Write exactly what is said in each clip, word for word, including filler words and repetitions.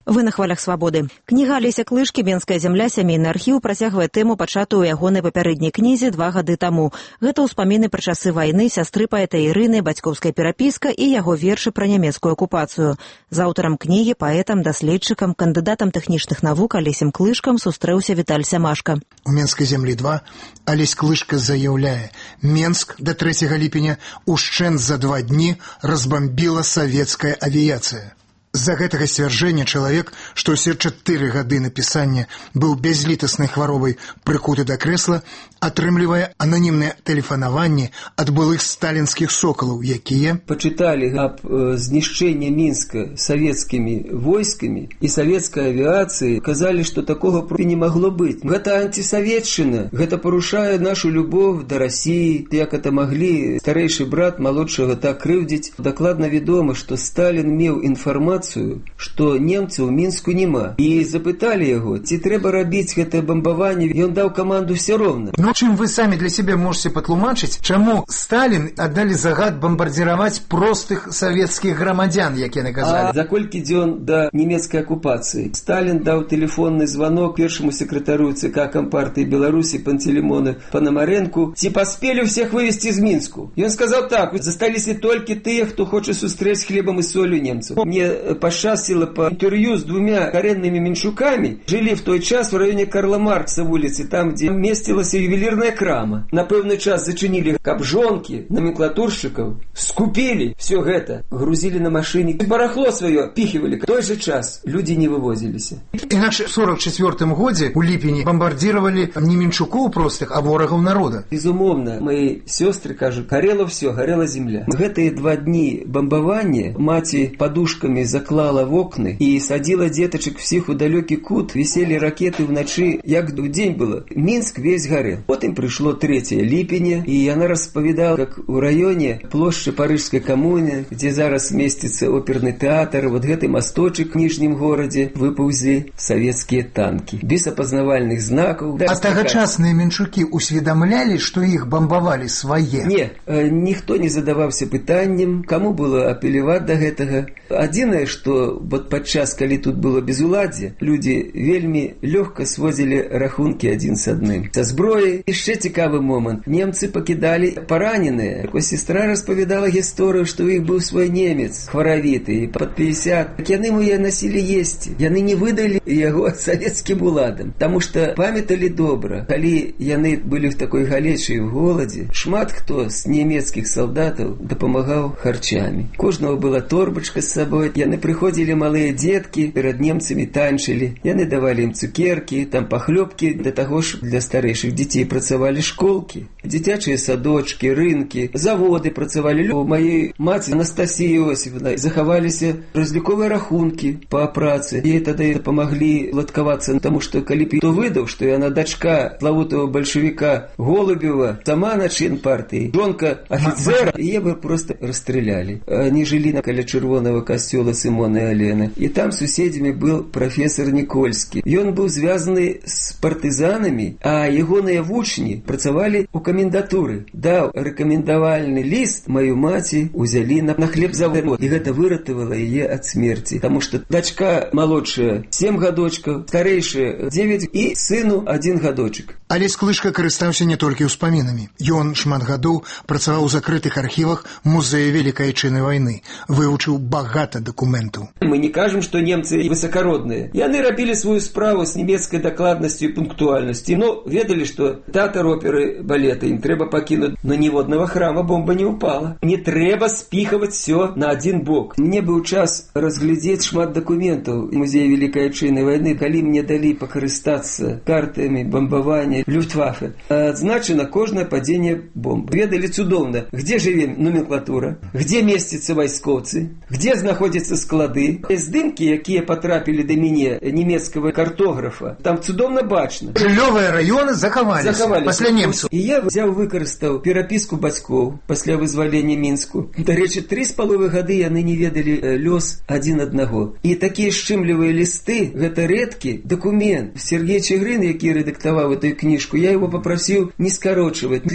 Вы на хвалях свабоды. Кніга Алеся Клышкі «Менская зямля. Сямейны архіў» працягвае тэму, пачатую ў ягонай папярэдняй кнізе два гады таму. Гэта ўспаміны пра часы вайны, сястры паэта Ірыны, бацькоўская перапіска і яго вершы пра нямецкую акупацыю. З аўтарам кнігі, паэтам, даследчыкам, кандыдатам тэхнічных навук Алесем Клышкам сустрэўся Віталь Сямашка. У «Менскай зямлі два» Алесь Клышка заяўляе: Менск да трэцяга ліпеня ушчэнт за два дні разбамбіла савецкая авіяцыя. З-за гэтага сцвярджэння чалавек, што ўсе чатыры гады напісання быў бязлітаснай хваробай прыкуты да крэсла, атрымлівае ананімнае тэлефанаванне ад былых сталінскіх сокалаў, якія пачыталі аб э, знішчэнні Мінска савецкімі войскамі і савецкай авіяцыі, казалі, што такога не магло быць. Гэта антисаветчына, гэта парушае нашу любоў да Расіі, як это маглі старэйшы брат малодшага так крыўдзіць. Дакладна вядома, што Сталін меў інфармацыю, што немцаў у Мінску няма. І запыталі яго, ці трэба рабіць гэтае бамбаванне. Ён даў каманду все роўна. Ну, чым вы самі для сябе можете патлумачыць, чаму Сталін аддалі загад бамбардзіраваць простых савецкіх грамадзян, як яны казалі? А за колькі дзён да нямецкай акупацыі Сталін даў тэлефонны званок першаму сакратару ЦК Кампартыі Беларусі Пантелеймону Панамарэнку: ці паспелі ўсіх вывезці з Мінску? Ён сказаў так: засталіся толькі тыя, хто хоча сустрэць хлебам і солью немцаў. Мне пашчасціла па інтэрв'ю з двумя карэннымі меншукамі. Жылі в той час в раёне Карла Маркса вуліцы, там, дзе месцілася ювелірная крама. На пэўны час зачынілі, каб жонкі номенклатуршчыкаў скупілі все гэта, грузілі на машыне, барахло сваё піхівалі. В той же час людзі не вывозіліся. Інакш в сорок чацвёртым годзе у ліпені бамбардзіравалі не меншукоў простых, а ворагаў народа. Безумоўна, мои сёстры кажуць, гарела все, гарела земля. Гэтыя два дні бамбавання маці падушкамі заклала в окны і садзіла дзетачак всіх у далёкі кут. Віселі ракеты ўначы, як ў дзень было. Мінск весь гарел. Потым прыйшло трэцяе ліпеня, і яна распавядала, как у раёне плошчы Парыжскай камуны, дзе зараз месціцца оперны тэатр, вот гэты масточак в ніжнім горадзе выпаўзлі савецкія танкі. Без апазнавальных знакаў. А тагачасныя меншукі усведамлялі, што іх бамбавалі свае? Не, ніхто не задаваўся пытаннем, каму было апеляваць да гэтага. Адзінае, што вот падчас, калі тут было безуладдзе, людзі вельмі лёгка сводзілі рахункі адзін з адным. Са зброяй яшчэ цікавы момант. Немцы пакідалі параненыя. Такой сестра распавядала гісторыю, што ў іх быў свой немец, хваравіты, пад пятьдесят. Так яны яе насілі есці. Яны не выдалі яго савецкім уладам, таму што памяталі добра, калі яны былі в такой галечы і в голадзе, шмат хто з нямецкіх салдатаў дапамагаў харчамі. Кожнага была торбачка з сабой. Яны прыходзілі малыя дзеткі, перад немцамі танчылі. Яны давалі ім цукеркі, там пахлёбкі. Да таго ж для старэйшых дзяцей працавалі школкі, дзіцячыя садочкі, рынкі, заводы працавалі. У маёй маці Анастасіі Іосифівны захаваліся разліковыя рахункі па працы. Ей тады дапамаглі ладкавацца, таму што калі б хто выдаў, што яна дачка славутага бальшавіка Голубева, сама на член партыі, жонка афіцера, яе бы просто расстралялі. Они жылі каля чырвонага касцёла Сымона і Алены. І там суседзямі быў прафесор Нікольскі. Ён быў звязаны з партызанамі, а ягоныя вучні працавалі у камендатуры. Даў рэкамендавальны ліст, маю маці узялі на, на хлебзавод. І гэта выратавала яе ад смерці. Таму што дачка малодшая сем гадочкаў, старэйшая дзевяць і сыну адзін гадочак. Алесь Клышка карыстаўся не толькі ўспамінамі. Ён шмат гадоў працаваў у закрытых архівах музея Вялікай Айчыннай вайны, вывучыў багата дакументаў. Мы не кажам, што немцы высакародныя. Яны рабілі сваю справу з нямецкай дакладнасцю і пунктуальнасцю. Ну, ведалі, што тэатр оперы балета ім трэба пакінуць, но ніводнага храма бомба не ўпала. Не трэба спіхаваць все на адзін бок. Мне быў час разглядзець шмат дакументаў музея Вялікай Айчыннай вайны, калі мне далі пакарыстацца картамі бомбавання Люфтваффе. Адзначана кожнае падзенне бомб. Ведалі цудоўна, где жыве номенклатура, где месцяцца вайскоўцы, где знаходзяцца склады. Здымкі, якія патрапілі да мяне нямецкага картографа, там цудоўна бачна. Жыллёвыя раёны захаваліся, захаваліся пасля немцаў. І я взяў, выкарыстаў перапіску бацькоў пасля вызвалення Мінску. Дарэчы, тры з паловай гады яны не ведалі лёс адзін аднаго. І такія шчымлівыя лісты, гэта рэдкі дакумент. Сергей Чыгрын, які рэдактаваў эту кніжку, я его попросил не скорочивать листы.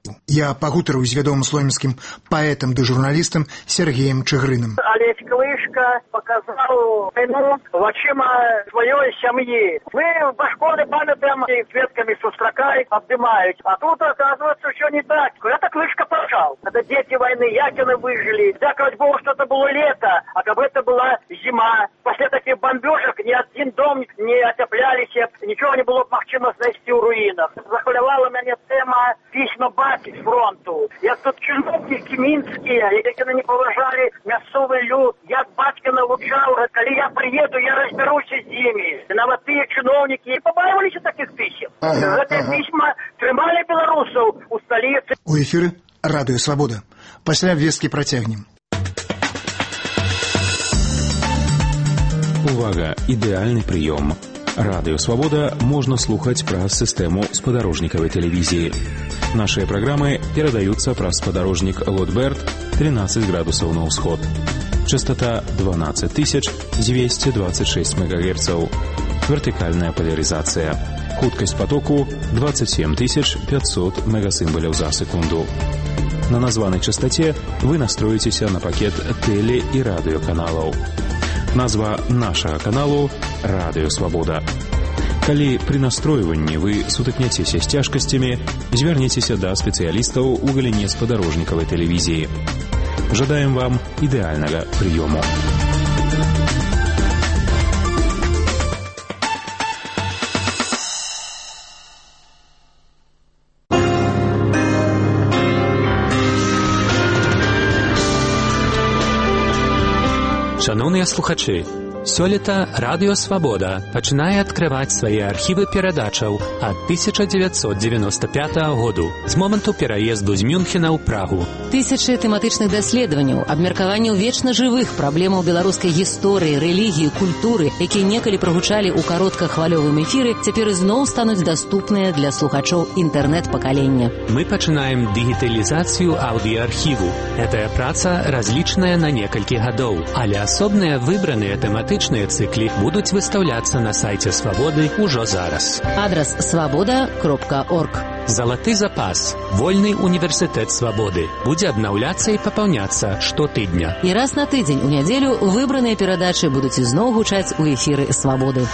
Я пагутарыў з вядомым слонімскім паэтам ды журналістам Сергеем Чыгрыным. Олесь Клышка показал войну вачыма сваёй сям'і. Мы по школе памятаем, и цветками сустракают, обдымают. А тут, оказывается, все не так. Это Клышка пожал. Это дети войны, Якины выжили. Дякую Богу, что это было лето, а как бы это была зима. После таких бомбежек ни один дом не отоплялись, ничего не было махчино снести в руинах. Захвалявала меня тема письма бабки с фронту. Я тут чиновники минские, які не поважали мясцовый люд. Я батька навучал, коли я приеду, я разберусь с ними. Нават тыя чиновники побаивались таких писем. Ага, Эти ага. письма тримали белорусов у столицы. У эфіры радыё Свабода. Пасля весткі працягнем. Увага! Ідэальны прыём. Радыё Свабода можна слухаць праз сістэму спадарожнікавай тэлевізіі. Нашыя праграмы перадаюцца праз спадарожнік Лотберт тринадцать градусаў на ўсход. Частота двенадцать тысяч двести двадцать шесть мегагерцаў. Вертикальная поляризация. Хуткость потоку двадцать семь тысяч пятьсот мегасимволів за секунду. На названной частоте вы настроитесь на пакет теле- и радиоканалов. Назва нашего каналу – Радио Свобода. Калі при настройванні вы сутыкняцеся з цяжкасцямі, звярніцеся да спецыялістаў у галіне спадарожнікавай тэлевізіі. Жадаем вам ідэальнага прыёму. Шановныя слухачы, сёлета Радыё Свабода пачынае адкрываць свае архівы перадачаў ад тысяча дзевяцьсот девяносто пятага году з моманту пераезду з Мюнхена ў Прагу. Тысячы тэматычных даследаванняў, абмеркаванняў вечна жывых праблемаў беларускай гісторыі, рэлігіі, культуры, якія некалі прагучалі ў кароткахвалёвым эфіры, цяпер ізноў стануць даступныя для слухачоў інтэрнэт-пакалення. Мы пачынаем дыгіталізацыю аўдыаархіву. Гэтая праца разлічаная на некалькі гадоў, але асобныя выбраныя тэматычныя цыклі будуць выстаўляцца на сайце Свабоды ўжо зараз. Адрас свабода кропка орг. Залаты запас. Вольны універсітэт Свабоды. Будзе абнаўляцца і папаўняцца штотыдня. І раз на тыдзень у нядзелю выбраныя перадачы будуць ізноў гучаць у эфіры Свабоды.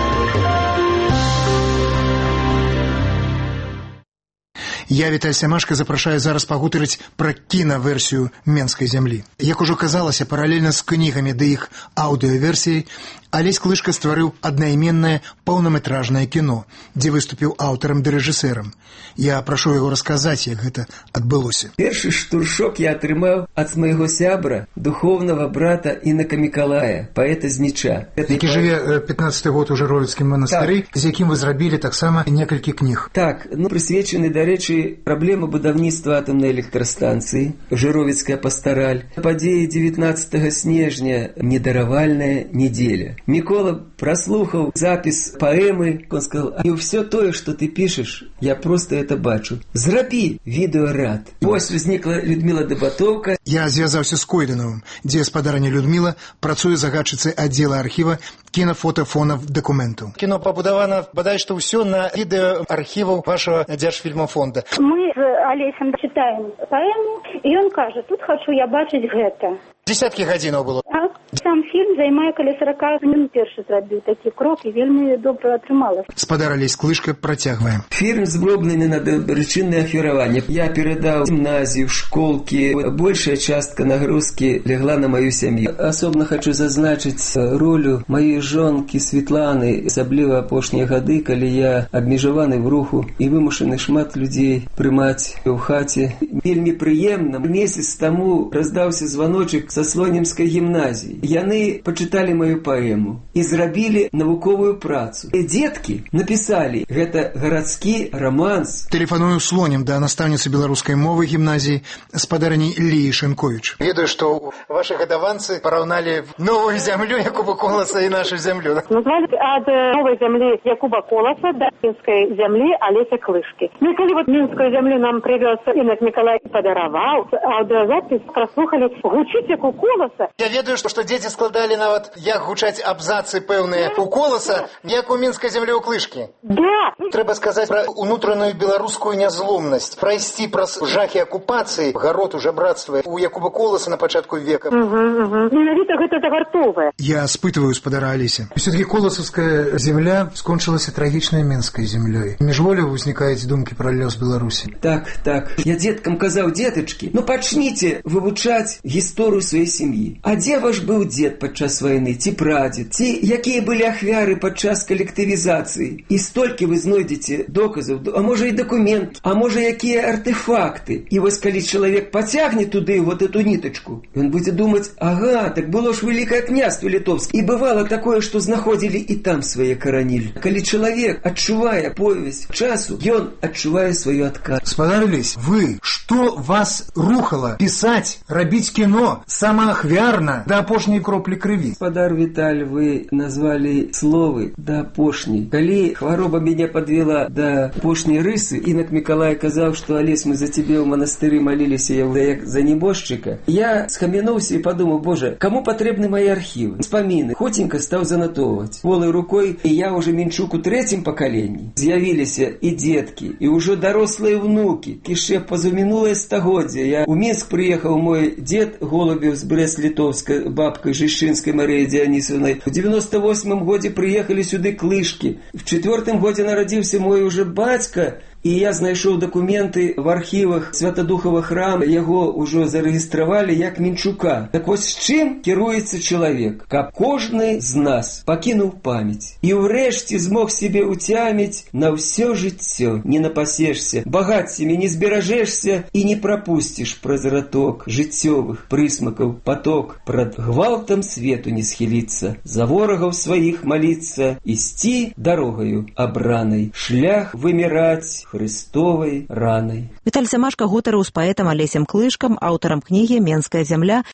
Я, Віталь Сямашка, запрашаю зараз пагутарыць пра кінаверсію «Менскай зямлі». Як ужо казалася, паралельна з кнігамі ды іх аўдыёверсіяй, Алесь Клышка стварыў аднайменнае паўнаметражнае кіно, дзе выступіў аўтарам ды рэжысэрам. Я прашу яго расказаць, як гэта адбылося. Першы штуршок я атрымаў ад майго сябра, духоўнага брата Інака Мікалая, паэта з Ніча. Які жыве пятнадцаты год у Жыровіцкім манастыры, з якім вы зрабілі таксама некалькі кніг. Так, ну прысвечаны, дарэчы, праблема будаўніцтва атамнай электрастанцыі, Жыровіцкая пастараль, падзеі дзевятнаццатага снежня, недаравальная нядзеля. Мікола праслухаў запіс паэмы, он сказал: «А все тое, что ты пишешь, я просто это бачу. Зрабі відэорад». Вось узнікла Людмила Дабатоўка. Я звязаўся з Койдановым, дзе спадарня Людмила працуе загадчыцай аддзела архіва кінафотафонаў дакументаў. Кіно пабудавана, бадай што ўсё на відэаархіваў вашего дзяржфільмафонда. Мы з Алесем читаем паэму, і ён кажа: «Тут хочу я бачыць гэта». Десяткі гадзінаў было. Так, сам фільм займае каля сорока минут. Першы зрабіў такі крок і вельмі добра атрымалася. Спадар Алесь Клышка, працягваем. Фільм зроблены на дабрачыннае ахвяраванне. Я перадаў гімназію, школкі. Большая частка нагрузкі легла на маю сям'ю. Асобна хочу зазначыць ролю маёй жонкі Светланы, асабліва апошнія гады, калі я абмежаваны в руху і вымушаны шмат людзей прымаць у хаце. Вельмі прыемна. Месяц таму раздаўся званочак са Слонімскай гімназіі. Яны пачыталі маю паэму і зрабілі навуковую працу. І дзеткі напісалі: гэта гарадскі романс. Тэлефаную Слонім да настаўніцы беларускай мовы гімназіі спадарні Ліі Шэнковіч. Ведаю, што ваши гадаванцы параўналі новую зямлю Якуба Коласа і нашу зямлю. Назвали ад новой земли Якуба Колоса до Минской земли Олеся Клышки. Ну и коли вот Минскую землю нам привез Инок Николай, подаровал, аудиозапись прослухали, гучить Якуб таго коласа. Я ведаю, што, што дзеці складалі нават, як гучаць абзацы пэўныя у коласа, як у мінскай зямлі ў клышкі. Да. Трэба сказаць пра унутраную беларускую нязломнасць, прайсці праз жахі акупацыі, гароту жабрацтва у Якуба Коласа на пачатку века. Угу, угу. Менавіта гэта загартовае. Я спытываю спадара Алеся. Все-таки коласовская земля скончылася трагічнай менскай землёй. Міжволі ўзнікаюць думкі пра лёс Беларусі. Так, так. Я деткам казаў, детачкі, ну пачніце вывучаць гісторыю сваёй сям'і. А дзе ваш быў дзед падчас вайны, ці прадзед, ці якія былі ахвяры падчас калектывізацыі? І столькі вы знойдзеце доказаў, а можа і дакумент, а можа якія артефакты. І вось калі чалавек пацягне туды вот эту нітачку, ён будзе думаць, ага, так было ж Великае княства Літовскае. І бывало такое, што знаходзілі і там свае каранілі. Калі чалавек адчувае повязь часу, ён адчувае сваю адказ. Спадар Алесь, вы, што вас рухала пісаць, рабіць кіно самаахвярна да апошняй кроплі крыві? Спадар Віталь, вы назвалі словы да апошняй. Калі хвароба мяне подвела да апошняй рысы, інак Мікалай казаў, што Алесь, мы за цябе ў манастыры маліліся як за небожчыка. Я схамянуўся і падумаў, боже, каму патрэбны мае архівы? Спаміны. Хоценька стаў занатоўваць. Волай рукой, і я уже Мінчук у трэцім пакаленні. З'явіліся і дзеткі, і ўжо дарослыя внукі. Кіше пазамінулае стагоддзе. Я у Мінск прыехаў мой дзед Голубеў з Брэст-Літоўска, бабкай Жышчынскай Марыяй Дионисовнай. У девяносто восьмым годзе прыехалі сюды клышкі. В четвёртым годзе нарадзіўся мой уже бацька, і я знайшоў дакументы в архівах Святадухава храма, яго ўжо зарэгістравалі як Мінчука. Так вось з чым кіруецца чалавек? Каб кожны з нас пакінуў памяць і ўрэшце змог себе уцяміць на ўсё жыццё. Не напасешся, багаццямі не зберажэшся і не прапусціш праз раток жыццёвых прысмакаў поток. Прад гвалтам свету не схіліцца, за ворагаў сваіх маліцца, ісці дарогаю абранай, шлях выміраць Христовой раной. Віталь Семашка гутарыў з паэтам Алесем Клышкам, аўтарам кнігі «Менская зямля»,